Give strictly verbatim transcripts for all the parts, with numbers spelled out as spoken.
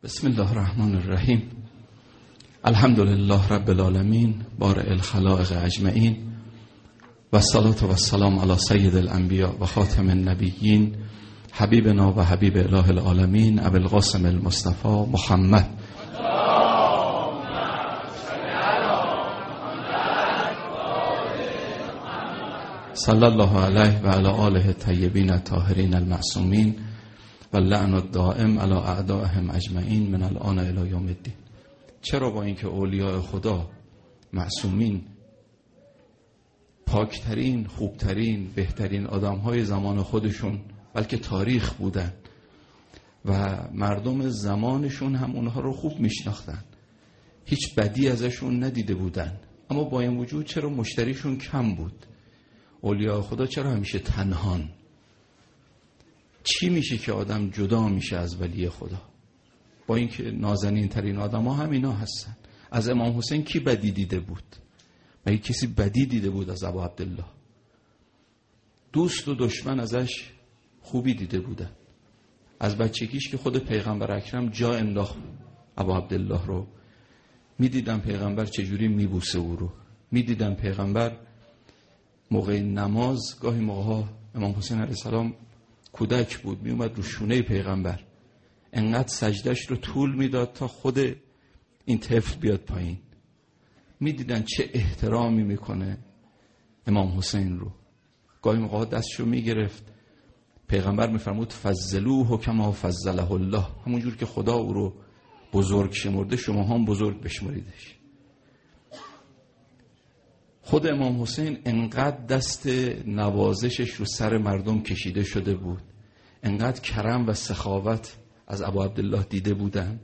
بسم الله الرحمن الرحیم. الحمد لله رب العالمین بارئ الخلائق اجمعین و الصلاة و السلام علی سید الانبیاء و خاتم النبیین حبیبنا و حبیب اله العالمین ابی القاسم المصطفى محمد صلی الله علیه و علی آله الطیبین الطاهرین المعصومین و لعن الدائم علی اعدائهم اجمعین من الان الی یوم الدین. چرا با اینکه اولیاء خدا معصومین، پاکترین، خوبترین، بهترین آدمهای زمان خودشون بلکه تاریخ بودن و مردم زمانشون هم اونها رو خوب میشناختن، هیچ بدی ازشون ندیده بودن، اما با این وجود چرا مشتریشون کم بود؟ اولیاء خدا چرا همیشه تنهان؟ چی میشه که آدم جدا میشه از ولی خدا؟ با اینکه نازنین ترین آدم ها همینا هستن. از امام حسین کی بدی دیده بود؟ مگه کسی بدی دیده بود از ابا عبدالله؟ دوست و دشمن ازش خوبی دیده بودن. از بچگیش که خود پیغمبر اکرم جا انداخت ابا عبدالله رو، میدیدن پیغمبر چجوری میبوسه او رو، میدیدن پیغمبر موقع نماز گاهی موقع امام حسین علیه السلام کودک بود، می اومد رو شونه پیغمبر انقدر سجدش رو طول میداد تا خود این طفل بیاد پایین. میدیدن چه احترامی میکنه امام حسین رو. گاهی موقع دستشو میگرفت، پیغمبر میفرمود فضلوه کما فضله الله، همونجور که خدا او رو بزرگ شمرده شما هم بزرگ بشمریدش. خود امام حسین انقدر دست نوازشش رو سر مردم کشیده شده بود، انقدر کرم و سخاوت از ابا عبدالله دیده بودن.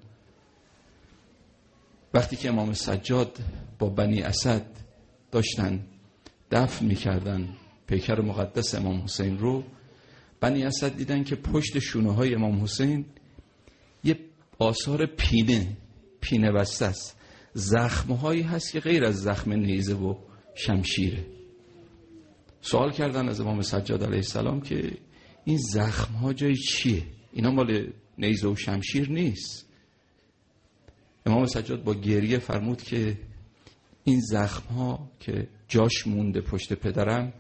وقتی که امام سجاد با بنی اسد داشتن دفن میکردن پیکر مقدس امام حسین رو، بنی اسد دیدن که پشت شونه های امام حسین یه آثار پینه پینه بسته است، زخمهایی هست که غیر از زخم نیزه و شمشیره. سوال کردن از امام سجاد علیه السلام که این زخم ها جای چیه؟ اینا مال نیزه و شمشیر نیست. امام سجاد با گریه فرمود که این زخم ها که جاش مونده پشت پدرم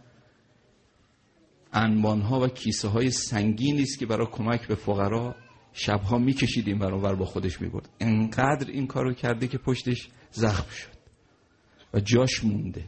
انبان ها و کیسه های سنگینی است که برای کمک به فقرا شبها میکشید این برابر با خودش میبرد. انقدر این کارو کرده که پشتش زخم شد و جاش مونده.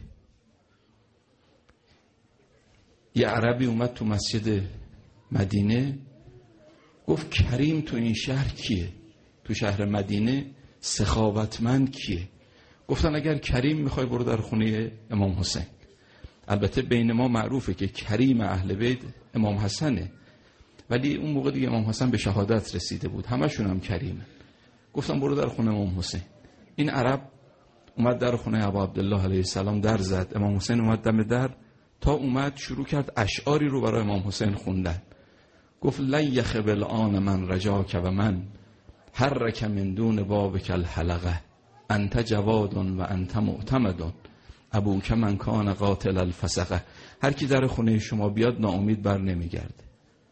یه عربی اومد تو مسجد مدینه گفت کریم تو این شهر کیه؟ تو شهر مدینه سخاوتمند کیه؟ گفتن اگر کریم میخوای برو در خونه امام حسین. البته بین ما معروفه که کریم اهل بیت امام حسنه، ولی اون موقع دیگه امام حسن به شهادت رسیده بود، همشون هم کریمه. گفتن برو در خونه امام حسین. این عرب اومد در خونه ابا عبدالله علیه السلام در زد. امام حسین اومد دم در، تا اومد شروع کرد اشعاری رو برای امام حسین خوندن. گفت لن یخب الآن من رجاک و من حرک من دون بابک الحلقه انت جواد و انت معتمد ابوک من کان قاتل الفسقه. هر کی در خونه شما بیاد ناامید بر نمیگرده.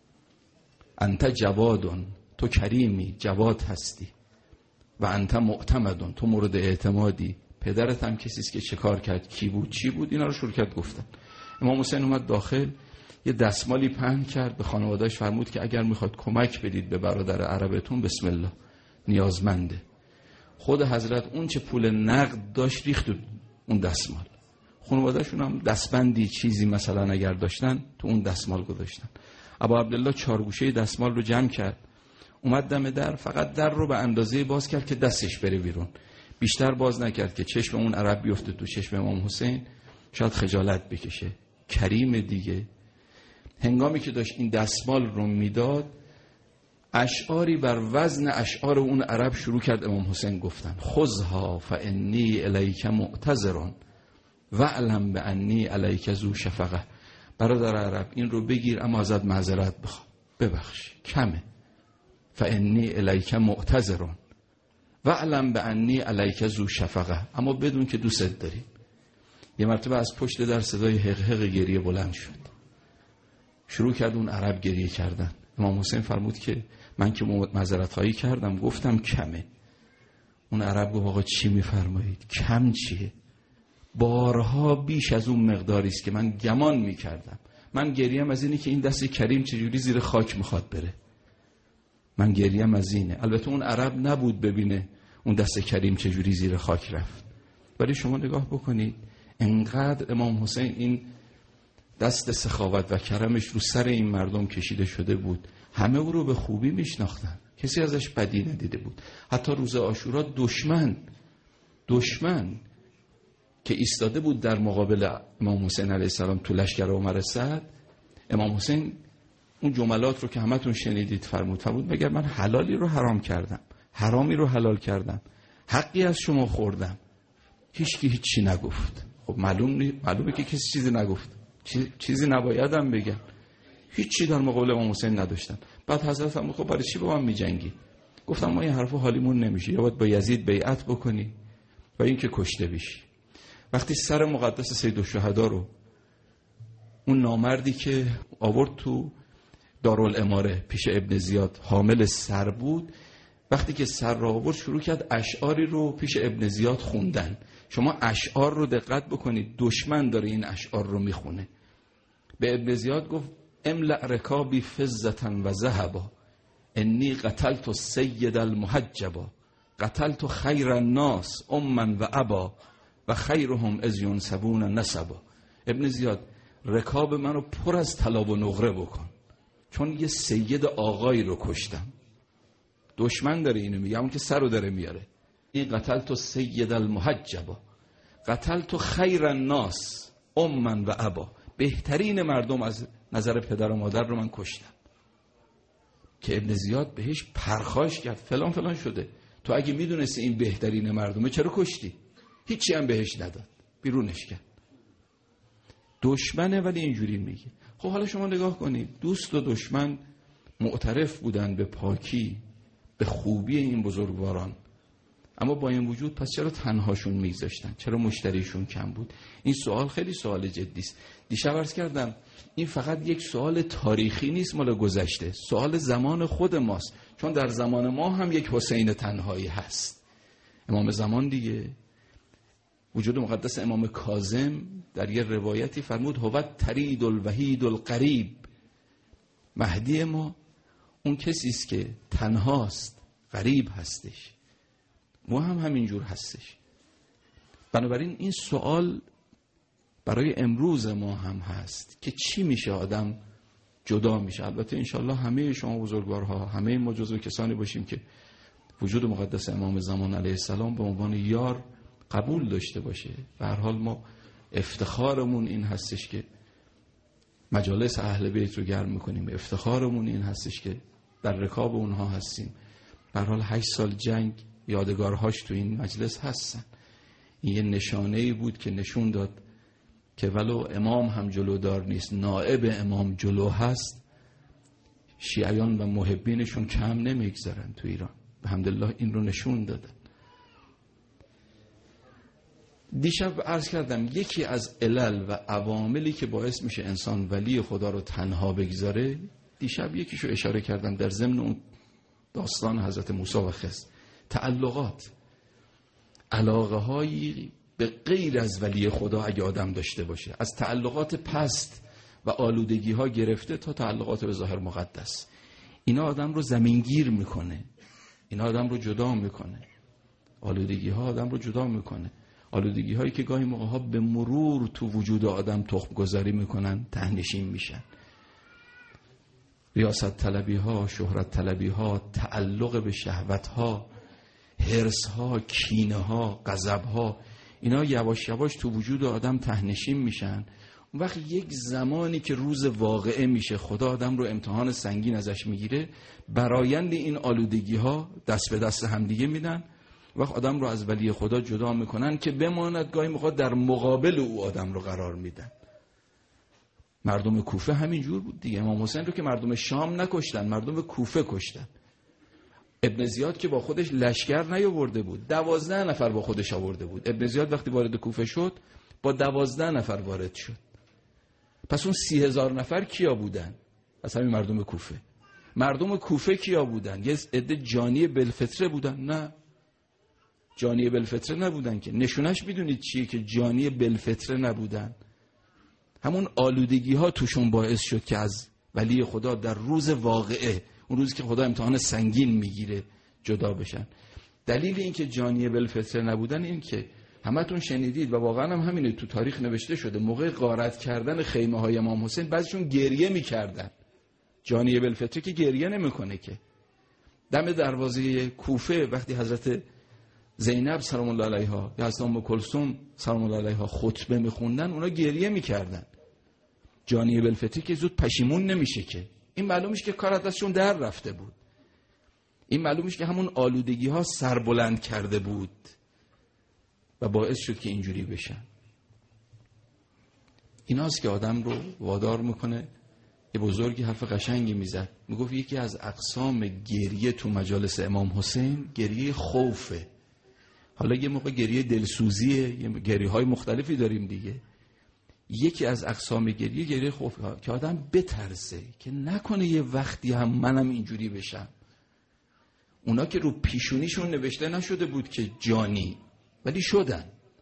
انت جواد، تو کریمی، جواد هستی، و انت معتمد، تو مورد اعتمادی. پدرت هم کسی است که چه کار کرد، کی بود، چی بود، اینا رو شروع کرد گفتن. امام حسین اومد داخل، یه دستمالی پهن کرد، به خانواده‌اش فرمود که اگر میخواد کمک بدید به برادر عربتون بسم الله، نیازمنده. خود حضرت اون چه پول نقد داشت ریخت اون دستمال. خانواده‌شون هم دستبندی چیزی مثلا اگر داشتن تو اون دستمال گذاشتن. ابا عبدالله چارگوشه دستمال رو جمع کرد، اومد دم در، فقط در رو به اندازه باز کرد که دستش بره بیرون، بیشتر باز نکرد که چشم اون عرب بیفته تو چشم امام حسین، شاید خجالت بکشه. کریم دیگه. هنگامی که داشت این دستمال رو میداد، اشعاری بر وزن اشعار اون عرب شروع کرد امام حسین گفتن. خذها فانی الیک معتذر واعلم بانی الیک ذو شفقه. برادر عرب این رو بگیر اما ازت معذرت بخوام، ببخش کمه. فانی الیک معتذر واعلم بانی الیک ذو شفقه، اما بدون که دوست داریم. یه مرتبه از پشت در صدای حق حق گریه بلند شد، شروع کرد اون عرب گریه کردن. امام حسین فرمود که من که معذرت خواهی کردم گفتم کمه. اون عرب گفت آقا چی میفرمایید؟ کم چیه؟ بارها بیش از اون مقداری است که من گمان میکردم. من گریم از اینه که این دست کریم چجوری زیر خاک میخواد بره. من گریم از اینه. البته اون عرب نبود ببینه اون دست کریم چجوری زیر خاک رفت. ولی شما نگاه بکنید انقدر امام حسین این دست سخاوت و کرمش رو سر این مردم کشیده شده بود. همه او رو به خوبی میشناختن، کسی ازش بدی ندیده بود. حتی روز عاشورا دشمن دشمن که ایستاده بود در مقابل امام حسین علیه السلام تو لشکر عمر سعد، امام حسین اون جملات رو که همتون شنیدید فرمود فرمود مگر من حلالی رو حرام کردم، حرامی رو حلال کردم، حقی از شما خوردم؟ هیچ کی هیچی نگفت. خب معلوم نی... معلومه که کسی چیزی نگفت، چیز... چیزی نبایدم بگن. هیچی در مقابل امام حسین نداشتن. بعد حضرت هم خب برای چی با من میجنگی؟ گفتم ما این حرفا حالیمون نمیشه، یا باید با یزید بیعت بکنی و این که کشته بشی. وقتی سر مقدس سید الشهدا رو اون نامردی که آورد تو دارالاماره پیش ابن زیاد حامل سر بود، وقتی که سر را آورد شروع کرد اشعاری رو پیش ابن زیاد خوندن. شما اشعار رو دقت بکنید، دشمن داره این اشعار رو میخونه. به ابن زیاد گفت املأ رکابی فضة و ذهبا انی قتلت السید المحجبا قتلت خیر الناس اما و ابا و خیرهم اذ ینسبون نسبا. ابن زیاد رکاب منو پر از طلا و نقره بکن، چون یه سید آقایی رو کشتم. دشمن داره اینو میگه، اون که سر رو داره میاره. این قتلت السید المحجبا قتلت خیر الناس اما و ابا، بهترین مردم از نظر پدر و مادر رو من کشتم. که ابن زیاد بهش پرخاش کرد، فلان فلان شده. تو اگه میدونستی این بهترین مردمه چرا کشتی؟ هیچی هم بهش نداد، بیرونش کرد. دشمنه ولی اینجوری میگه. خب حالا شما نگاه کنید، دوست و دشمن معترف بودن به پاکی به خوبی این بزرگواران، اما با این وجود پس چرا تنهاشون میگذاشتن؟ چرا مشتریشون کم بود؟ این سوال خیلی سوال جدی است. دیشب عرض کردم این فقط یک سوال تاریخی نیست مال گذشته، سوال زمان خود ماست، چون در زمان ما هم یک حسین تنهایی هست. امام زمان دیگه، وجود مقدس امام کاظم در یه روایتی فرمود هو ترید الوحید القریب، مهدی ما اون کسی است که تنهاست، غریب هستش. ما هم همینجور هستش. بنابراین این سوال برای امروز ما هم هست که چی میشه آدم جدا میشه. البته انشالله همه شما بزرگوارها، همه ما جزو کسانی باشیم که وجود مقدس امام زمان علیه السلام به عنوان یار قبول داشته باشه. به هر حال ما افتخارمون این هستش که مجالس اهل بیت رو گرم میکنیم، افتخارمون این هستش که در رکاب اونها هستیم. به هر حال هشت سال جنگ یادگارهاش تو این مجلس هستن. این یه نشانه‌ای بود که نشون داد که ولو امام هم جلودار نیست، نائب امام جلو هست، شیعیان و محبینشون کم نمیگذارن تو ایران. الحمدلله این رو نشون دادن. دیشب عرض کردم یکی از علل و عواملی که باعث میشه انسان ولی خدا رو تنها بگذاره، دیشب یکیشو اشاره کردم در ضمن اون داستان حضرت موسی و خضر، تعلقات، علاقه هایی به غیر از ولی خدا اگه آدم داشته باشه، از تعلقات پست و آلودگی ها گرفته تا تعلقات به ظاهر مقدس، اینا آدم رو زمینگیر میکنه، اینا آدم رو جدا میکنه. آلودگی ها آدم رو جدا میکنه، آلودگی هایی که گاهی موقع ها به مرور تو وجود آدم تخم گذاری میکنن، تهنشین میشن. ریاست طلبی ها، شهرت طلبی ها، تعلق به شهوت ها، حرص ها، کینه ها، غضب ها، اینا یواش یواش تو وجود آدم تهنشین میشن. اون وقت یک زمانی که روز واقعه میشه، خدا آدم رو امتحان سنگین ازش میگیره، برایند این آلودگی ها دست به دست همدیگه میدن، وقت آدم رو از ولی خدا جدا میکنن که بماند گاهی موقع در مقابل او آدم رو قرار میدن. مردم کوفه همین جور بود دیگه. امام حسین رو که مردم شام نکشتن، مردم کوفه کشتن. ابن زیاد که با خودش لشکر نیاورده بود، دوازده نفر با خودش آورده بود. ابن زیاد وقتی وارد کوفه شد با دوازده نفر وارد شد. پس اون سی هزار نفر کیا بودن؟ از همین مردم کوفه. مردم کوفه کیا بودن؟ یه عده جانی بالفطره بودن؟ نه، جانی بالفطره نبودن که. نشونش میدونید چیه که جانی بالفطره نبودن؟ همون آلودگی ها توشون باعث شد که از ولی خدا در روز واقعه، اون روزی که خدا امتحان سنگین میگیره، جدا بشن. دلیل این که جانی بالفطره نبودن این که همتون شنیدید و واقعا هم همینه، تو تاریخ نوشته شده، موقع غارت کردن خیمه های امام حسین بعضیشون گریه میکردن. جانی بالفطره که گریه نمیکنه که. دم دروازه کوفه وقتی حضرت زینب سلام الله علیها یا حضرت ام کلثوم سلام الله علیها خطبه میخوندن، اونا گریه میکردن. جانی بالفطره که زود پشیمون نمیشه که. این معلومش که کار دستشون در رفته بود. این معلومش که همون آلودگی ها سربلند کرده بود و باعث شد که اینجوری بشن. ایناست که آدم رو وادار میکنه. یه بزرگی حرف قشنگی میزد، میگفت یکی از اقسام گریه تو مجالس امام حسین گریه خوفه. حالا یه موقع گریه دلسوزیه، یه گریه های مختلفی داریم دیگه. یکی از اقسام گریه گریه خوفه که آدم بترسه که نکنه یه وقتی هم منم اینجوری بشم. اونا که رو پیشونیشون نوشته نشده بود که جانی، ولی شدن.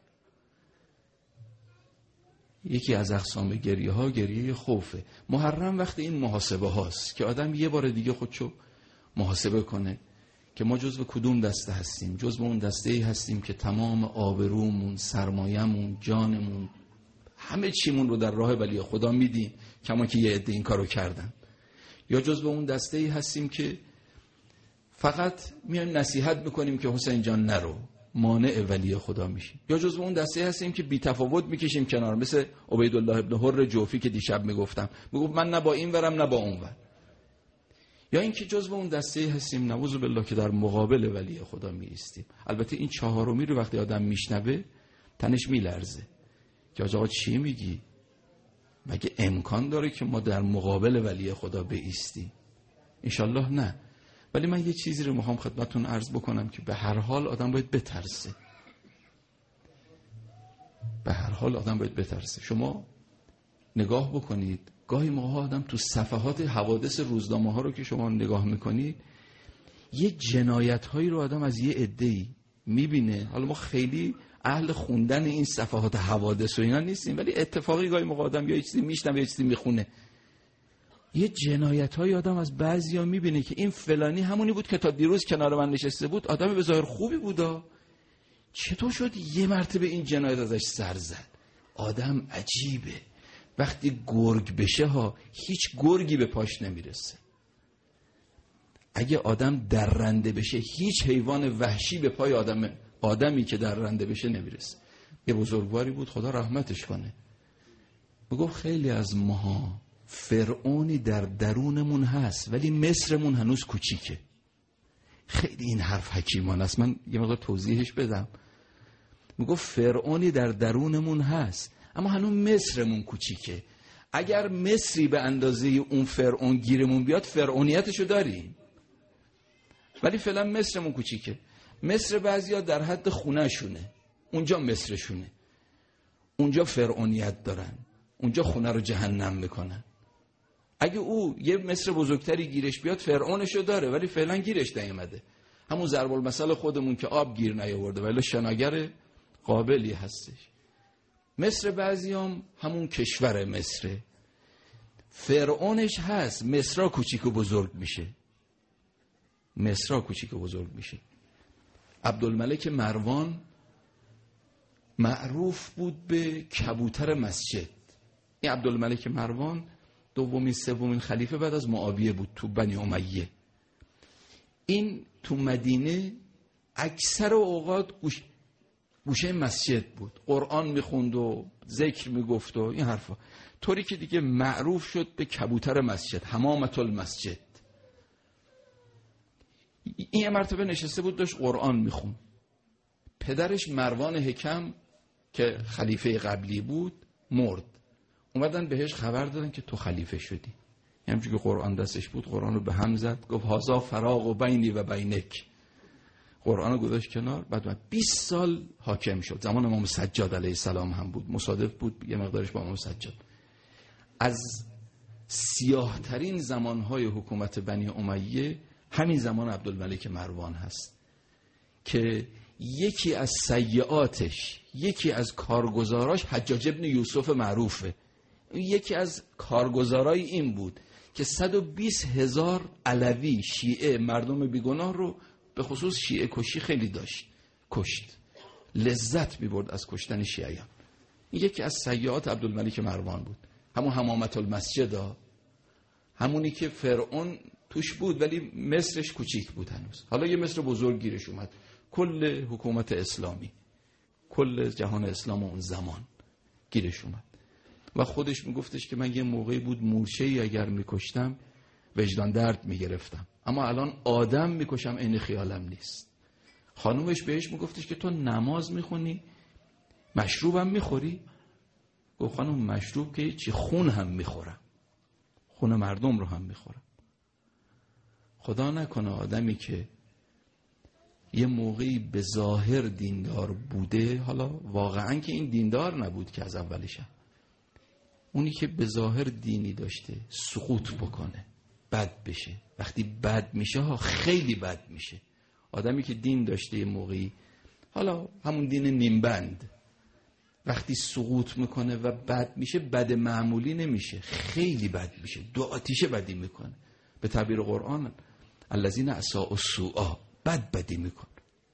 یکی از اقسام گریه ها گریه خوفه. محرم وقت این محاسبه هاست که آدم یه بار دیگه خودشو محاسبه کنه که ما جزو کدوم دسته هستیم. جزو اون دسته ای هستیم که تمام آبرومون، سرمایه‌مون، جانمون، همه چیمون رو در راه ولی خدا میدیم، کما که یه عده این کارو کردن. یا جزو اون دسته ای هستیم که فقط میایم نصیحت میکنیم که حسین جان نرو، مانع ولی خدا میشیم. یا جزو اون دسته هستیم که بی تفاوت میکشیم کنار، مثل عبیدالله ابن حر جوفی که دیشب میگفتم، میگفت من نه با این ورم نه با اون ور. یا اینکه جزو اون دسته هستیم نعوذ بالله که در مقابل ولی خدا میایستیم. البته این چهارمی رو وقتی آدم میشنوه تنش میلرزه که آقا چی میگی؟ مگه امکان داره که ما در مقابل ولی خدا بایستیم؟ انشالله نه. ولی من یه چیزی رو میخوام خدمتتون عرض بکنم که به هر حال آدم باید بترسه. به هر حال آدم باید بترسه. شما نگاه بکنید، گاهی موقع آدم تو صفحات حوادث روزنامه ها رو که شما نگاه میکنید، یه جنایت هایی رو آدم از یه عده‌ای میبینه. حالا ما خیلی اهل خوندن این صفحات حوادث و اینا نیستیم، ولی اتفاقی گاهی موقع آدم یا چیزی میشنوه یا چیزی میخونه، یه جنایت های آدم از بعضیا میبینه که این فلانی همونی بود که تا دیروز کنار من نشسته بود، آدم به ظاهر خوبی بودا، چطور شد یه مرتبه این جنایت ازش سر زد؟ آدم عجیبه، وقتی گرگ بشه ها هیچ گرگی به پاش نمیرسه. اگه آدم درنده بشه هیچ حیوان وحشی به پای آدم آدمی که درنده بشه نمیرسه. یه بزرگواری بود خدا رحمتش کنه، میگفت خیلی از ماها فرعونی در درونمون هست ولی مصرمون هنوز کوچیکه. خیلی این حرف حکیمانه است، من یه مقدار توضیحش بدم. میگفت فرعونی در درونمون هست اما هنوز مصرمون کوچیکه. اگر مصری به اندازه اون فرعون گیرمون بیاد فرعونیتشو داریم، ولی فعلا مصرمون کوچیکه. مصر بعضیا در حد خونه شونه، اونجا مصرشونه، اونجا فرعونیت دارن، اونجا خونه رو جهنم میکنن. اگه او یه مصر بزرگتری گیرش بیاد فرعونشو داره ولی فعلا گیرش نیامده. همون ضرب المثل خودمون که آب گیر نیاورده ولی شناگر قابلی هستش. مصر بعضیام همون کشور مصر، فرعونش هست، مصرا کوچیک و بزرگ میشه، مصرا کوچیک و بزرگ میشه. عبدالملک مروان معروف بود به کبوتر مسجد. این عبدالملک مروان دومین سومین خلیفه بعد از معاویه بود تو بنی امیه. این تو مدینه اکثر اوقات گوش گوشه مسجد بود، قرآن میخوند و ذکر میگفت و این حرفا، طوری که دیگه معروف شد به کبوتر مسجد، حمامت المسجد. این یه مرتبه نشسته بود داشت قرآن میخوند. پدرش مروان حکم که خلیفه قبلی بود مرد. اومدن بهش خبر دادن که تو خلیفه شدی. همچون که قرآن دستش بود قرآن رو به هم زد، گفت هازا فراق و بینی و بینک. قرآن رو گذاشت کنار. بعد بیست سال حاکم شد. زمان امام سجاد علیه السلام هم بود، مصادف بود یه مقدارش با امام سجاد. از سیاه ترین زمانهای حکومت بنی امیه همین زمان عبدالملک مروان هست که یکی از سیئاتش، یکی از کارگزاراش حجاج ابن یوسف معروفه. یکی از کارگزارای این بود که صد و بیست هزار علوی شیعه مردم بیگناه رو به خصوص شیعه کشی خیلی داشت، کشت، لذت می‌برد از کشتن شیعیان. یکی از سیئات عبدالملک مروان بود. همون حمامت المسجد ها، همونی که فرعون توش بود ولی مصرش کوچیک بود هنوز. حالا یه مصر بزرگ گیرش اومد. کل حکومت اسلامی، کل جهان اسلام اون زمان گیرش اومد و خودش میگفتش که من یه موقعی بود مورچه‌ای اگر میکشتم وجدان درد میگرفتم، اما الان آدم میکشم عین خیالم نیست. خانومش بهش میگفتش که تو نماز میخونی مشروبم میخوری؟ گفت خانوم مشروب که چی، خون هم میخورم، خون مردم رو هم میخورم. خدا نکنه آدمی که یه موقعی به ظاهر دیندار بوده، حالا واقعا که این دیندار نبود که از اولش، اونی که به ظاهر دینی داشته سقوط بکنه، بد بشه. وقتی بد میشه ها خیلی بد میشه. آدمی که دین داشته یه موقعی، حالا همون دین نیمبند، وقتی سقوط میکنه و بد میشه، بد معمولی نمیشه، خیلی بد میشه، دو آتیشه بدی میکنه. به تعبیر قرآن الذین اساءوا السوء، بد بدی میکنه.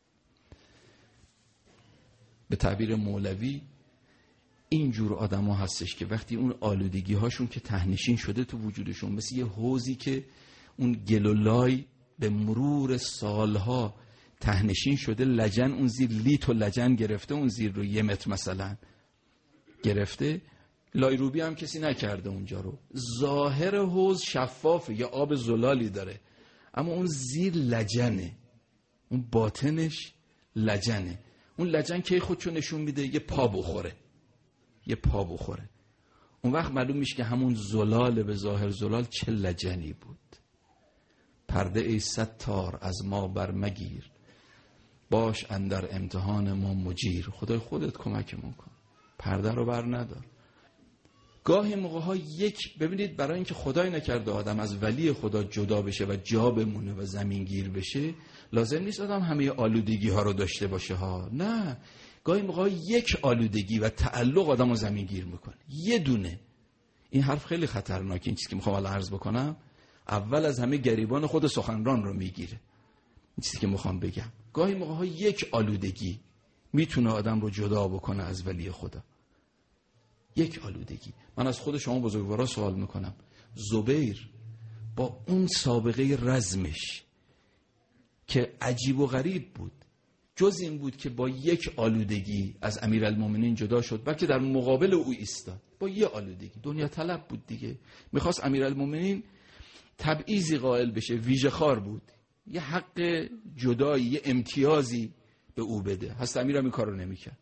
به تعبیر مولوی اینجور آدم ها هستش که وقتی اون آلودگی هاشون که تهنشین شده تو وجودشون، مثل یه حوضی که اون گلولای به مرور سالها تهنشین شده، لجن اون زیر لیت و لجن گرفته، اون زیر رو یه متر مثلا گرفته، لایروبی هم کسی نکرده اونجا رو. ظاهر حوض شفافه، یا آب زلالی داره، اما اون زیر لجنه، اون باطنش لجنه. اون لجن که خودشو نشون میده یه پا بخوره، یه پا بخوره، اون وقت معلوم میشه که همون زلال به ظاهر زلال چه لجنی بود. پرده ای ستار از ما برمگیر، باش اندر امتحان ما مجیر. خدای خودت کمکمون کن، پرده رو بر ندار. گاهی موقع ها یک، ببینید برای اینکه خدای نکرده آدم از ولی خدا جدا بشه و جا بمونه و زمین گیر بشه، لازم نیست آدم همه آلودگی ها رو داشته باشه ها. نه، گاهی موقع یک آلودگی و تعلق آدم رو زمین گیر میکنه، یه دونه. این حرف خیلی خطرناکه، این چیزی که میخوام الان عرض بکنم اول از همه گریبان خود سخنران رو میگیره. این چیزی که میخوام بگم، گاهی موقع ها یک آلودگی میتونه آدم رو جدا بکنه از ولی خدا. یک آلودگی. من از خود شما بزرگوارا سوال میکنم، زبیر با اون سابقه رزمش که عجیب و غریب بود، جز این بود که با یک آلودگی از امیرالمومنین جدا شد، بلکه در مقابل او ایستاد با یک آلودگی. دنیا طلب بود دیگه، میخواست امیرالمومنین تبعیضی قائل بشه، ویژه خوار بود، یه حق جدایی، یه امتیازی به او بده. حضرت امیر هم این کار رو نمیکرد.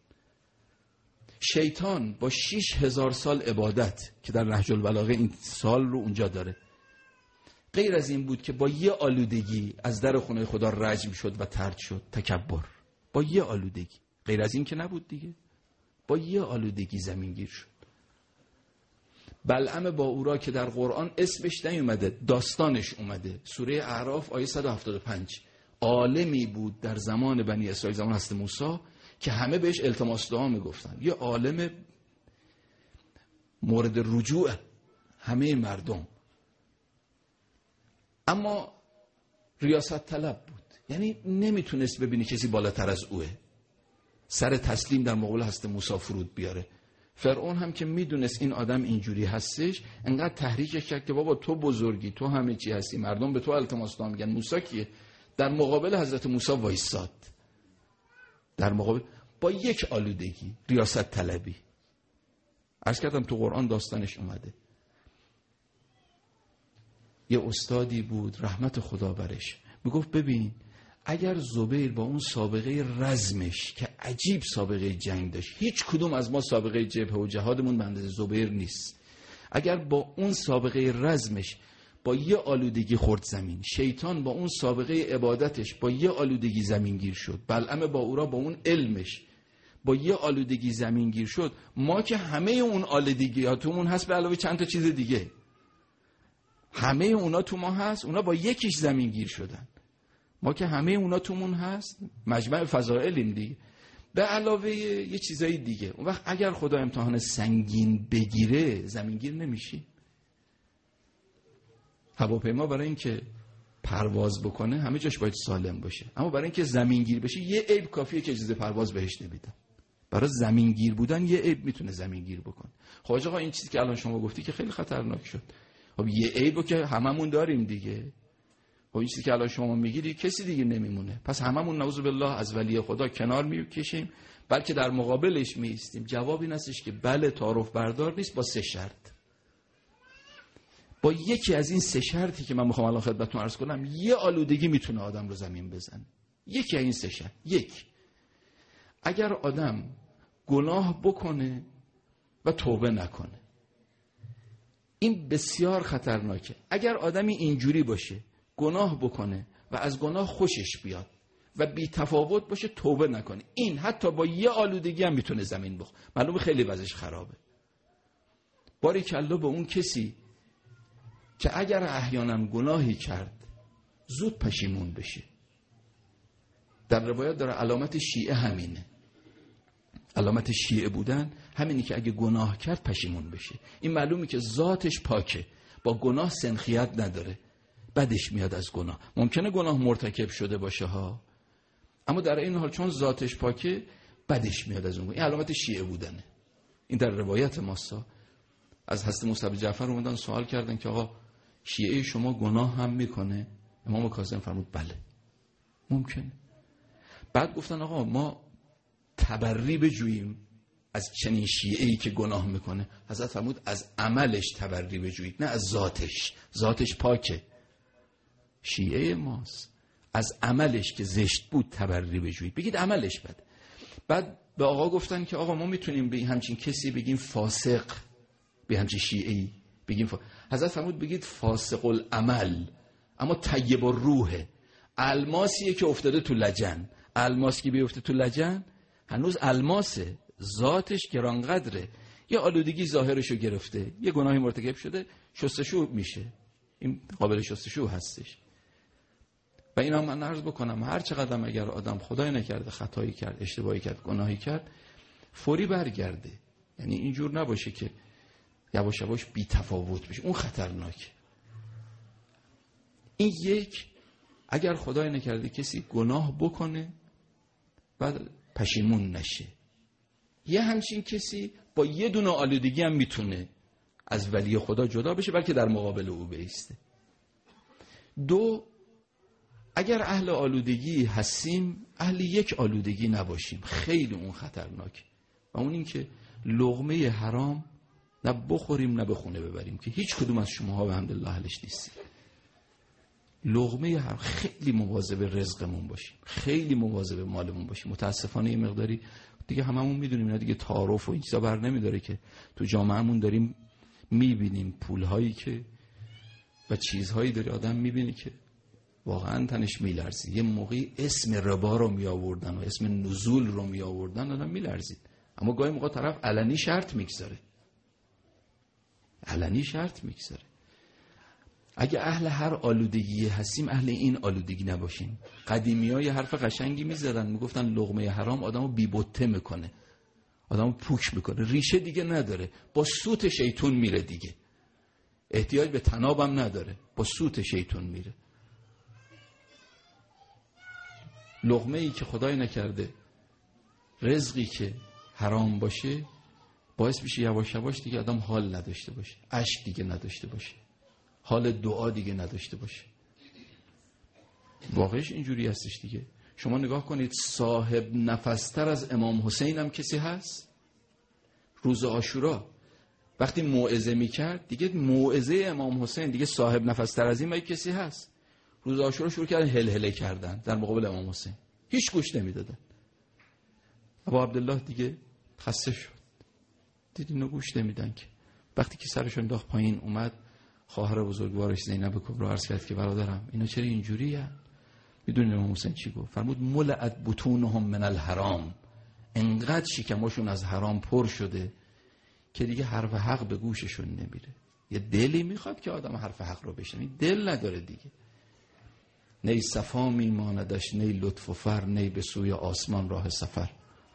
شیطان با شیش هزار سال عبادت که در نهج البلاغه این سال رو اونجا داره، غیر از این بود که با یه آلودگی از در خونه خدا رجم شد و طرد شد. تکبر با یه آلودگی، غیر از این که نبود دیگه، با یه آلودگی زمینگیر شد. بلعم باورا که در قرآن اسمش نیومده، داستانش اومده، سوره اعراف آیه صد و هفتاد و پنج. عالمی بود در زمان بنی اسرائیل، زمان حضرت موسی، که همه بهش التماس دعا میگفتن. یه عالم مورد رجوع همه مردم، اما ریاست طلب بود، یعنی نمیتونست ببینی کسی بالاتر از اوه، سر تسلیم در مقابل حضرت موسی فرود بیاره. فرعون هم که میدونست این آدم اینجوری هستش، انقدر تحریکش کرد که بابا تو بزرگی، تو همه چی هستی، مردم به تو التماس دعا میگن، موسی کیه؟ در مقابل حضرت موسی وایساد، در مقابل با یک آلودگی، ریاست طلبی. عرض کردم تو قرآن داستانش اومده. یه استادی بود رحمت خدا برش، میگفت ببین اگر زبیر با اون سابقه رزمش که عجیب سابقه جنگ داشت، هیچ کدوم از ما سابقه جبهه و جهادمون به اندازه زبیر نیست، اگر با اون سابقه رزمش با یه آلودگی خورد زمین، شیطان با اون سابقه عبادتش با یه آلودگی زمین گیر شد، بلعم باورا با اون علمش با یه آلودگی زمین گیر شد، ما که همه اون آلودگیاتمون هست به علاوه چند تا چیز دیگه. همه اونا تو ما هست، اونا با یکیش زمین گیر شدن، ما که همه اونا تومون هست، مجمع فضائلیم دیگه، به علاوه یه چیزای دیگه. اون وقت اگر خدا امتحان سنگین بگیره زمینگیر نمیشی. هواپیما برای اینکه پرواز بکنه همه جاش باید سالم باشه، اما برای اینکه زمینگیر بشه یه عیب کافیه که اجازه پرواز بهش نمیدن. برای زمینگیر بودن یه عیب میتونه زمینگیر بکنه. خب آقا این چیزی که الان شما گفتی که خیلی خطرناک شد. خب یه عیبو که هممون داریم دیگه. خب این چیزی که الان شما میگید کسی دیگه نمیمونه. پس هممون نعوذ بالله از ولی خدا کنار میکشیم، بلکه در مقابلش میایستیم. جواب این هستش که بله تعارف بردار نیست، با سه شرط. با یکی از این سه شرطی که من میخوام الان خدمتتون عرض کنم، یه آلودگی میتونه آدم رو زمین بزنه. یکی از این سه شرط. یک، اگر آدم گناه بکنه و توبه نکنه، این بسیار خطرناکه. اگر آدمی اینجوری باشه، گناه بکنه و از گناه خوشش بیاد و بی تفاوت باشه، توبه نکنه، این حتی با یه آلودگی هم میتونه زمین بخوره. معلومه خیلی وضعش خرابه. باریکلا به اون کسی که اگر احیانا گناهی کرد زود پشیمون بشه. در روایات داره علامت شیعه همینه. علامت شیعه بودن همینی که اگه گناه کرد پشیمون بشه. این معلومه که ذاتش پاکه، با گناه سنخیت نداره، بدش میاد از گناه. ممکنه گناه مرتکب شده باشه ها، اما در این حال چون ذاتش پاکه بدش میاد از اون گناه. این علامت شیعه بودنه. این در روایت ماسا. از حضرت موسی جعفر اومدن سوال کردن که آقا شیعه شما گناه هم میکنه؟ امام کاظم فرمود بله ممکنه. بعد گفتن آقا ما تبری بجوییم از چنین شیعه‌ای که گناه میکنه؟ حضرت فرمود از عملش تبری بجویید، نه از ذاتش. ذاتش پاکه، شیعه ماست. از عملش که زشت بود تبری بجویید، بگید عملش بده. بعد به آقا گفتن که آقا ما میتونیم به همچین کسی بگیم فاسق، به همچین شیعه‌ای بگیم فاسق؟ حضرت فرمود بگید فاسق العمل اما طیب الروح. الماسیه که افتاده تو لجن، الماس که بیفته تو لجن هنوز الماسه، ذاتش گرانقدره. یه آلودگی ظاهرشو گرفته، یه گناهی مرتکب شده، شستشو میشه، این قابل شستشو هستش. و اینا من عرض بکنم هر چقدر اگر آدم خدای نکرده خطایی کرد، اشتباهی کرد، گناهی کرد، فوری برگرده. یعنی اینجور نباشه که یواش یواش بی تفاوت بشه، اون خطرناکه. این یک، اگر خدای نکرده کسی گناه بکنه بعد پشیمون نشه، یه همچین کسی با یه دونه آلودگی هم میتونه از ولی خدا جدا بشه، بلکه در مقابل او بایسته. دو، اگر اهل آلودگی هستیم اهل یک آلودگی نباشیم، خیلی اون خطرناک. و اون این که لقمه حرام نه بخوریم نه به خونه ببریم، که هیچ کدوم از شماها به حمدالله اهلش نیستید. لقمه حرام، خیلی مواظب رزقمون باشیم، خیلی مواظب مالمون باشیم. متاسفانه یه مقداری دیگه هممون میدونیم اینا دیگه تعارف و این چیزا بر نمیداره که تو جامعهمون داریم میبینیم پولهایی که و چیزهایی داره آدم میبینه که واقعا تنش میلرزید. یه موقعی اسم ربا رو می آوردن و اسم نزول رو می آوردن، آدم میلرزید. اما گاهی موقع طرف علنی شرط میگذاره، علنی شرط میگذاره. اگه اهل هر آلودگی هستیم اهل این آلودگی نباشیم. قدیمی‌ها یه حرف قشنگی میزدن، میگفتن لقمه حرام آدمو بی‌بته میکنه، آدمو پوک میکنه، ریشه دیگه نداره، با سوت شیطون میره دیگه، احتیاج به تنابم نداره، با سوت شیطون میره. لقمه ای که خدای نکرده رزقی که حرام باشه باعث میشه یواش یواش دیگه آدم حال نداشته باشه، اشک دیگه نداشته باشه، حال دعا دیگه نداشته باشه. واقعش اینجوری هستش دیگه. شما نگاه کنید صاحب نفستر از امام حسین هم کسی هست؟ روز عاشورا وقتی موعظه میکرد دیگه موعظه امام حسین دیگه صاحب نفستر از این کسی هست؟ روز عاشورا شروع کردن هلهله کردن در مقابل امام حسین، هیچ گوش نمیدادن. ابا عبدالله دیگه خسته شد، دیدی اینو گوش نمیدن که. وقتی که سرش انداخت پایین اومد خواهر بزرگوارش زینب کبرا عرض کرد که برادرم اینا چرا اینجوریه؟ میدونید امام حسین چی گفت؟ فرمود ملعت بطونهم من الحرام، انقدر شکماشون از حرام پر شده که دیگه حرف حق به گوششون نمیره. یه دلی میخواد که آدم حرف حق رو بشنوه، دل نداره دیگه. نی صفا میماندش نی لطف و فر، نی به سوی آسمان راه سفر.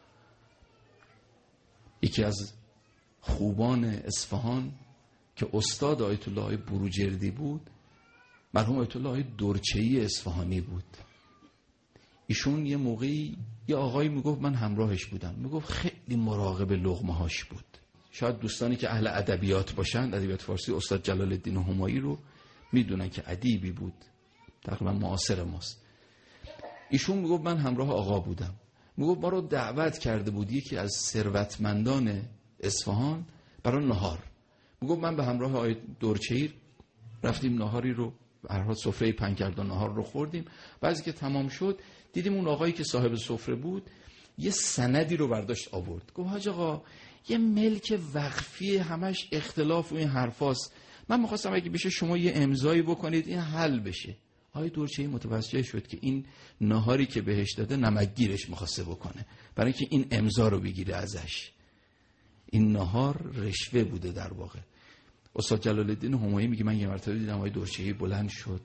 یکی از خوبان اصفهان که استاد آیت الله بروجردی بود، مرحوم آیت الله درچه‌ای اصفهانی بود. ایشون یه موقعی یه آقایی میگفت من همراهش بودم، میگفت خیلی مراقب لقمه‌هاش بود. شاید دوستانی که اهل ادبیات باشند، ادبیات فارسی، استاد جلال الدین همایی رو میدونن که ادیبی بود، تقریبا معاصر ماست. ایشون میگفت من همراه آقا بودم، میگفت ما رو دعوت کرده بود یکی از ثروتمندان اصفهان برای نهار. میگفت من به همراه آقای درچه‌ای رفتیم نهاری رو، هر حال سفره پنجگردان نهار رو خوردیم. بعضی که تمام شد دیدیم اون آقایی که صاحب سفره بود یه سندی رو برداشت آورد. گفت حاج آقا یه ملک وقفی همش اختلاف و این حرفاست، من می‌خواستم اگه بشه شما یه امضایی بکنید این حل بشه. آقای درچه‌ای متوجه شد که این نهاری که بهش داده نمکگیرش می‌خواسته بکنه، برای اینکه این امضا رو بگیره ازش. این نهار رشوه بوده در واقع. استاد جلال الدین همایی میگه من یه مرتبه دیدم آقای درچه‌ای بلند شد،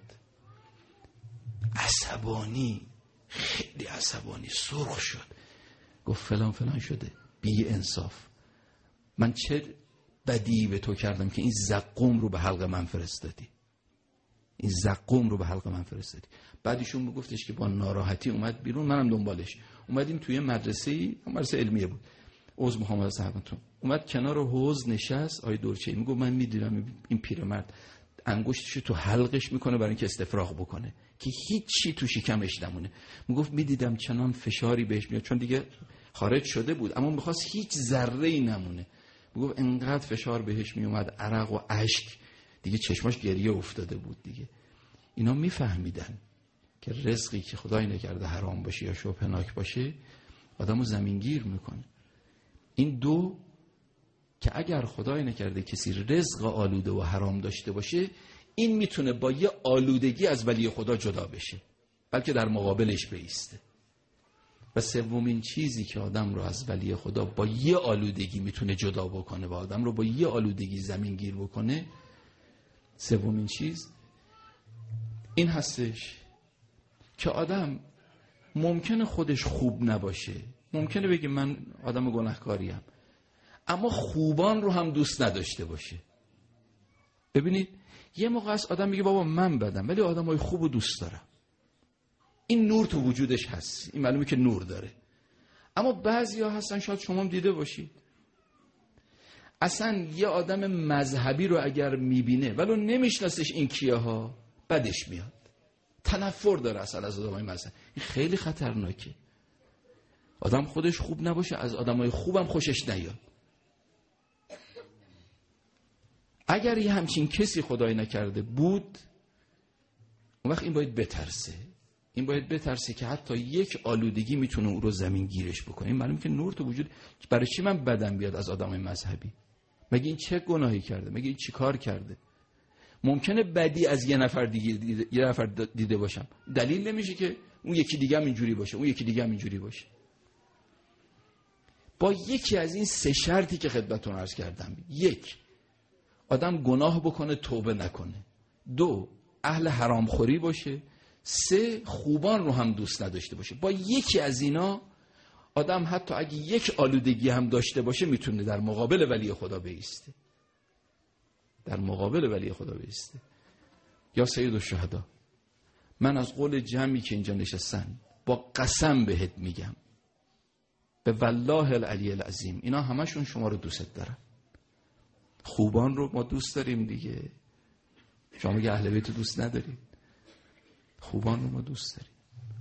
عصبانی، خیلی عصبانی، سرخ شد، گفت فلان فلان شده، بی انصاف، من چه بدی به تو کردم که این زقوم رو به حلق من فرستادی، این زقوم رو به حلق من فرستادی. بعدشون میگفتش که با ناراحتی اومد بیرون، منم دنبالش اومدیم توی مدرسه‌ای، مدرسه علمیه بود، عضو محمد صاحبتون، اومد کنار حوض نشست. آقای درچه‌ای میگه من میدیدم این پیرمرد انگشتشو تو حلقش میکنه برای اینکه استفراغ بکنه که هیچی تو شکمش نمونه. میگفت میدیدم چنان فشاری بهش میاد، چون دیگه خارج شده بود اما میخواست هیچ ذره‌ای نمونه. میگفت انقدر فشار بهش میومد، عرق و اشک، دیگه چشماش گریه افتاده بود دیگه. اینا میفهمیدن که رزقی که خدای نکرده حرام باشه یا شبهناک باشه آدمو زمینگیر میکنه. این دو که اگر خدای نکرده کسی رزق آلوده و حرام داشته باشه، این میتونه با یه آلودگی از ولی خدا جدا بشه، بلکه در مقابلش بایسته. و سومین چیزی که آدم رو از ولی خدا با یه آلودگی میتونه جدا بکنه و آدم رو با یه آلودگی زمین گیر بکنه، سومین چیز این هستش که آدم ممکنه خودش خوب نباشه، ممکنه بگه من آدم گناهکاریم، اما خوبان رو هم دوست نداشته باشه. ببینید یه موقع است آدم میگه بابا من بدم ولی آدمای خوب رو دوست دارم، این نور تو وجودش هست، این معلومه که نور داره. اما بعضیا هستن، شاید شما هم دیده باشید، اصلا یه آدم مذهبی رو اگر میبینه ولو نمیشناسش این کیه ها، بدش میاد، تنفر داره اصلا از آدمای مذهبی. این خیلی خطرناکه. آدم خودش خوب نباشه از آدمای خوبم خوشش نیاد. اگر یه همچین کسی خدای نکرده بود، اون وقت این باید بترسه، این باید بترسه که حتی یک آلودگی میتونه او رو زمین گیرش بکنه. این معلومه که نور تو وجود، برای چی من بدم بیاد از آدمای مذهبی؟ مگه این چه گناهی کرده؟ مگه این چی کار کرده؟ ممکنه بدی از یه نفر دیگه دیده، یه نفر دیده باشم، دلیل نمیشه که اون یکی دیگه هم اینجوری باشه، اون یکی دیگه هم اینجوری باشه. با یکی از این سه شرطی که خدمتتون عرض کردم، یک، آدم گناه بکنه توبه نکنه، دو، اهل حرامخوری باشه، سه، خوبان رو هم دوست نداشته باشه. با یکی از اینا آدم حتی اگه یک آلودگی هم داشته باشه میتونه در مقابل ولی خدا بایسته، در مقابل ولی خدا بایسته. یا سید الشهدا، من از قول جمعی که اینجا نشستن با قسم بهت میگم، به والله العلی العظیم، اینا همشون شما رو دوست دارن. خوبان رو ما دوست داریم دیگه، شما میگه اهل بیت دوست نداریم، خوبان رو ما دوست داریم.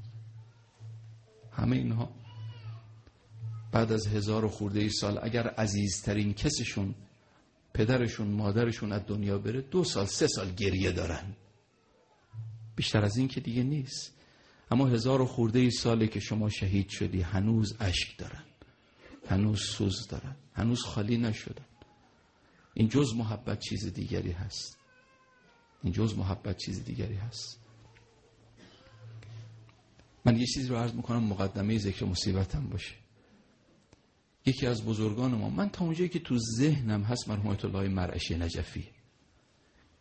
همه اینها بعد از هزار و خورده ای سال اگر عزیزترین کسشون، پدرشون، مادرشون از دنیا بره، دو سال سه سال گریه دارن، بیشتر از این که دیگه نیست. اما هزار و خورده ای ساله که شما شهید شدی، هنوز اشک دارن، هنوز سوز دارن، هنوز خالی نشدن. این جز محبت چیز دیگری هست، این جز محبت چیز دیگری هست. من یه چیزی رو عرض میکنم مقدمه ذکر مصیبتم باشه. یکی از بزرگان ما، من تا اونجایی که تو ذهنم هست، مرحوم آیت الله مرعشی نجفی،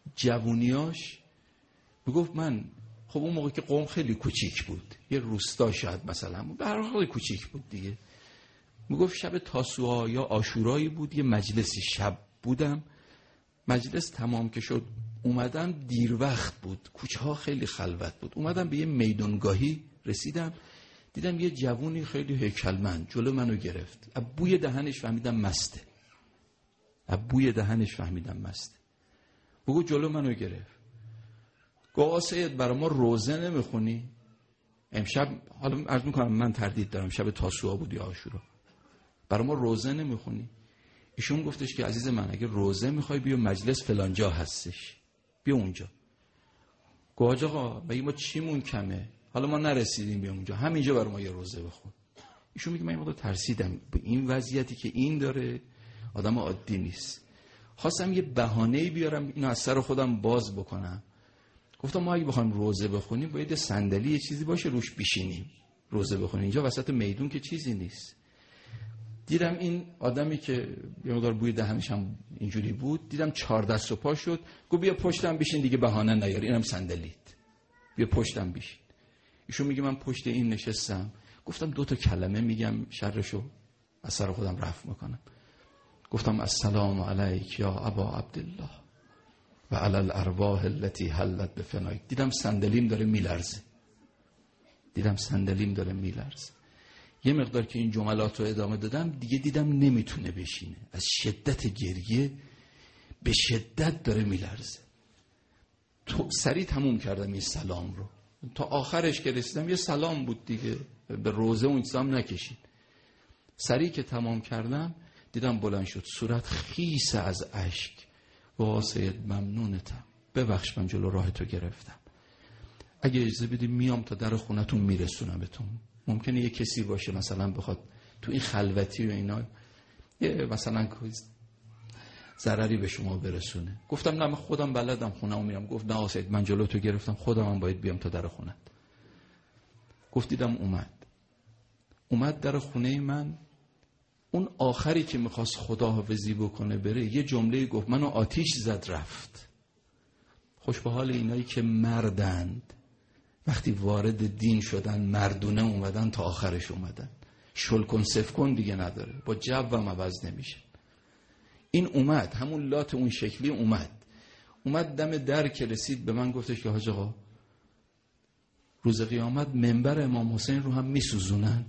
جوونیاش میگفت من، خب اون موقع که قوم خیلی کوچیک بود، یه روستا شاید مثلا به هر حال کوچیک بود دیگه، میگفت شب تاسوعا یا عاشورایی بود، یه مجلسی شب بودم، مجلس تمام که شد اومدم، دیر وقت بود، کوچه ها خیلی خلوت بود، اومدم به یه میدانگاهی رسیدم، دیدم یه جوونی خیلی هیکلمند جلو منو گرفت، از بوی دهنش فهمیدم مسته، از بوی دهنش فهمیدم مسته، بگو جلو منو گرفت، گفت سید برای ما روزه نمیخونی؟ امشب، حالا عرض میکنم من تردید دارم، شب تاسوعا بود یا عاشورا، برای ما روزه نمیخونی؟ ایشون گفتش که عزیز من اگه روزه میخوای بیا مجلس فلانجا هستش، بیا اونجا. گفت آقا بگی ما چیمون کمه، حالا ما نرسیدیم بیا اونجا، همینجا برای ما یه روزه بخون. ایشون میگه من این موقع ترسیدم، به این وضعیتی که این داره آدم عادی نیست، خواستم یه بهانه‌ای بیارم اینو از سر خودم باز بکنم. گفتم ما اگه بخوایم روزه بخونیم باید صندلی یه چیزی باشه روش بشینیم روزه بخونیم، اینجا وسط میدون که چیزی نیست. دیدم این آدمی که یه مقدار بوی دهنش هم اینجوری بود، دیدم چهار دست و پا شد، گفت بیا پشتم بشین دیگه بهانه نیار، اینم صندلیت، بیا پشتم بشین. ایشون میگه من پشت این نشستم، گفتم دو تا کلمه میگم شرشو از سر خودم رفع میکنم. گفتم السلام علیک یا ابا عبدالله و علی الارواح التي حلت بفنایک. دیدم صندلیم داره میلرزه، دیدم صندلیم داره میلرزه. یه مقدار که این جملات رو ادامه دادم دیگه دیدم نمیتونه بشینه، از شدت گریه به شدت داره میلرزه. تو سریع تموم کردم این سلام رو، تا آخرش که رسیدم یه سلام بود دیگه، به روزه اون چیزام نکشید. سریع که تمام کردم دیدم بلند شد، صورت خیس از اشک، با سید ممنونتم، ببخش من جلو راه تو گرفتم، اگه اجازه بدی میام تا در خونتون میرسونمتون. ممکنه یه کسی باشه مثلا بخواد تو این خلوتی و اینا یه مثلا ضرری به شما برسونه. گفتم نه من خودم بلدم خونه‌مو میرم. گفت نه سید من جلو تو گرفتم، خودم هم باید بیام تا در خونت. گفت دیدم اومد اومد در خونه من. اون آخری که میخواست خداحافظی بکنه بره، یه جمله گفت منو آتیش زد رفت. خوش به حال اینایی که مردند، وقتی وارد دین شدن مردونه اومدن تا آخرش اومدن، شلکن سفکن دیگه نداره، با جو هم عوض نمیشه. این اومد، همون لات اون شکلی اومد اومد دم در که رسید به من گفتش که حاج آقا روز قیامت منبر امام حسین رو هم میسوزونن.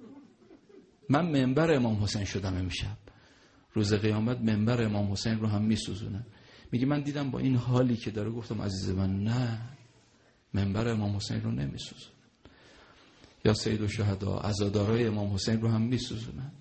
من منبر امام حسین شدم امشب، روز قیامت منبر امام حسین رو هم میسوزونن. میگه من دیدم با این حالی که داره، گفتم عزیز من نه، منبر امام حسین رو نمیسوزونن، یا سید الشهدا عزادارای امام حسین رو هم میسوزونن.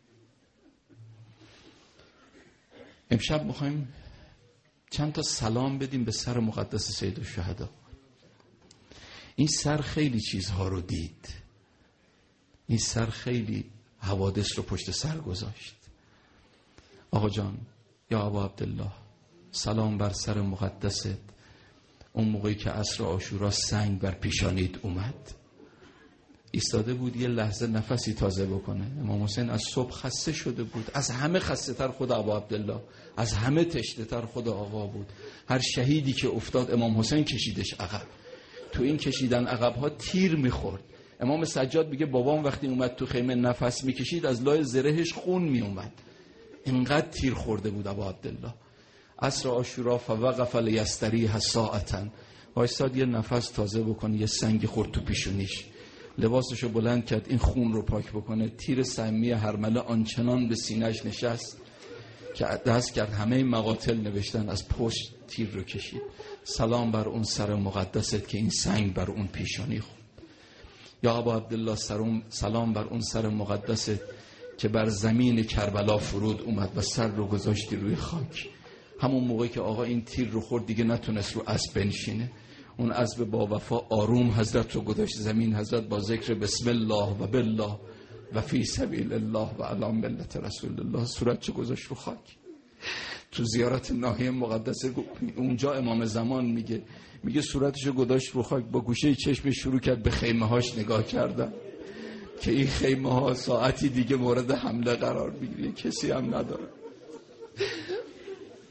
امشب میخوایم چند تا سلام بدیم به سر مقدس سید الشهدا. این سر خیلی چیزها رو دید، این سر خیلی حوادث رو پشت سر گذاشت. آقا جان یا ابا عبدالله، سلام بر سر مقدست. اون موقعی که عصر عاشورا سنگ بر پیشانیت اومد، ایستاده بود یه لحظه نفسی تازه بکنه. امام حسین از صبح خسته شده بود، از همه خسته تر خود ابا عبدالله، از همه تشنه تر خود آقا بود. هر شهیدی که افتاد امام حسین کشیدش عقب. تو این کشیدن عقب ها تیر میخورد. امام سجاد میگه بابام وقتی اومد تو خیمه نفس میکشید از لای زرهش خون میومد، اینقدر تیر خورده بود ابا عبدالله. عصر عاشورا فوقف لیستریح ساعتا، وایساد یه نفس تازه بکنه، یه سنگ خورد تو پیشونیش، لباسشو بلند کرد این خون رو پاک بکنه. تیر سمی هرمله آنچنان به سینه‌اش نشست که دست کرد همه مقاتل نوشتن، از پشت تیر رو کشید. سلام بر اون سر مقدست که این سنگ بر اون پیشانی خورد. یا ابا عبدالله سلام بر اون سر مقدست که بر زمین کربلا فرود اومد و سر رو گذاشتی روی خاک. همون موقعی که آقا این تیر رو خورد دیگه نتونست رو اسب بنشینه، اون اسب با وفا آروم حضرت رو گذاشت زمین. حضرت با ذکر بسم الله و بالله و فی سبیل الله و علی ملت رسول الله صورت رو گذاشت رو خاک. تو زیارت ناحیه مقدسه اونجا امام زمان میگه میگه صورتشو گذاشت رو خاک، با گوشه چشمش شروع کرد به خیمه هاش نگاه کردن که این خیمه ها ساعتی دیگه مورد حمله قرار بگیره، کسی هم نداره.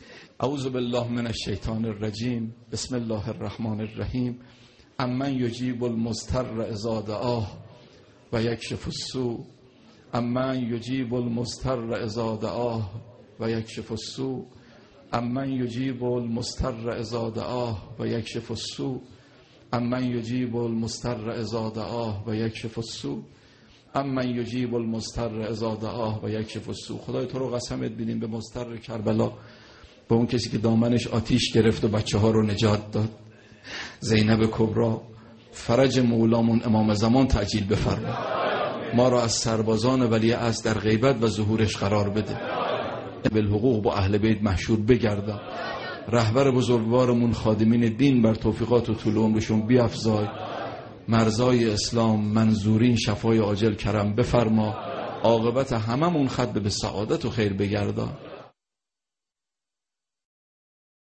اعوذ بالله من الشیطان الرجیم. بسم الله الرحمن الرحیم. امن یجیب المضطر اذا دعاه و یکشف السوء. امن یجیب المضطر اذا دعاه و یکشف السوء. امن یجیب المضطر اذا دعاه و یکشف السوء. امن یجیب المضطر اذا دعاه و یکشف السوء. امن یجیب المضطر اذا دعاه و یکشف السوء. خدای تو رو قسمت بدیم به مضطر کربلا، به اون کسی که دامنش آتیش گرفت و بچه ها رو نجات داد، زینب کبرا، فرج مولامون امام زمان تعجیل بفرما. ما را از سربازان ولی از در غیبت و ظهورش قرار بده. بالحقوق با اهل بیت محشور بگردان. رهبر بزرگوارمون خادمین دین بر توفیقات و طول عمرشون بیفزای. مرزای اسلام منظورین شفای عاجل کرم بفرما. عاقبت هممون ختم به سعادت و خیر بگردان.